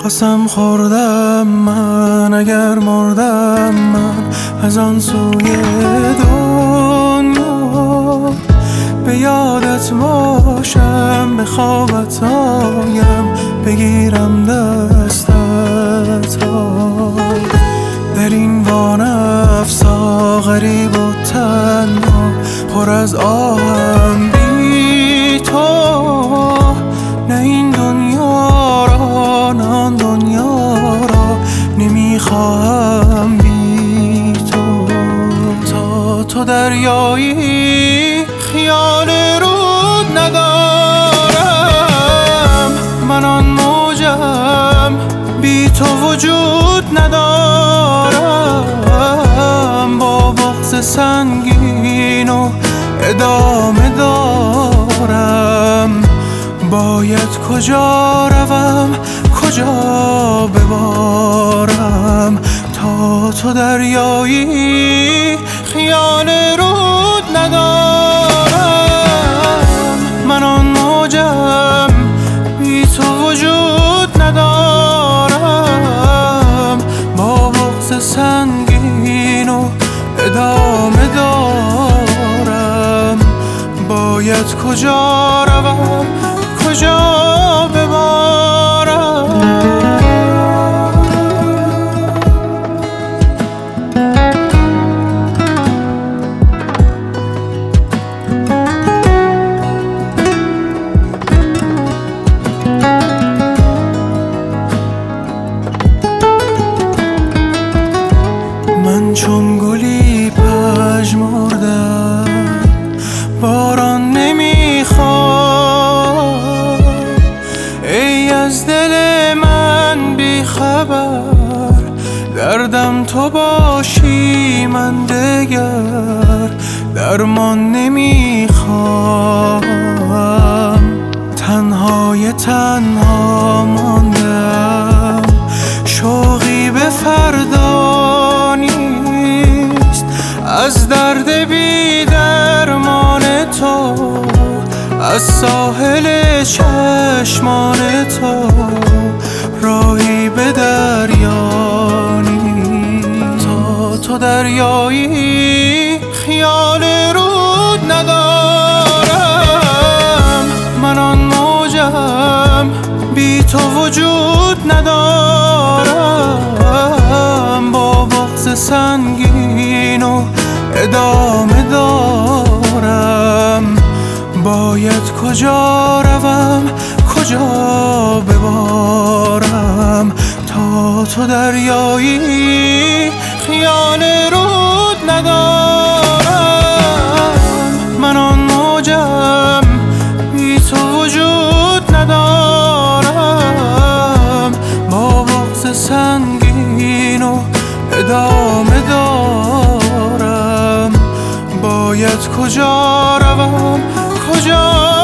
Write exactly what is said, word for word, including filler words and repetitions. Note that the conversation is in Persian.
قسم خوردم من اگر مردم من از آن سوی دنیا، به یادت باشم، به خوابت آیم، بگیرم دستت را. در این وانفسا غریب و تنها، پر از آهم بی تو، نه این دنیا را نه آن دنیا را نمیخواهم بی تو. تا تو دریایی خیال رود ندارم، من آن موجم بی تو وجود ندارم. با بغض سنگین و ادامه دارم، باید کجا روم کجا ببارم. تا تو دریایی خیال رود ندارم، من آن موجم بی تو وجود ندارم. با بغض سنگین و ادامه دارم، باید کجا روم کجا ببارم. من چون گلی پژمردم، باران نمیخواد. ای از دل من بی خبر، دردم تو باشی من دگر درمان نمیخوام. تنهای تنها ماندم، شوقی به فردا نیست. از درد بی درمان تو، از ساحل چشمان تو، راهی به دریا نیست. تا تو دریایی خیال رود ندارم، من آن موجم بی تو وجود ندارم. با بغض سنگین و ادامه دارم، باید کجا روم کجا ببارم. تا تو دریایی خیال رود ندارم، من آن موجم بی تو وجود ندارم. با بغض سنگین و ادامه دارم، باید کجا روم کجا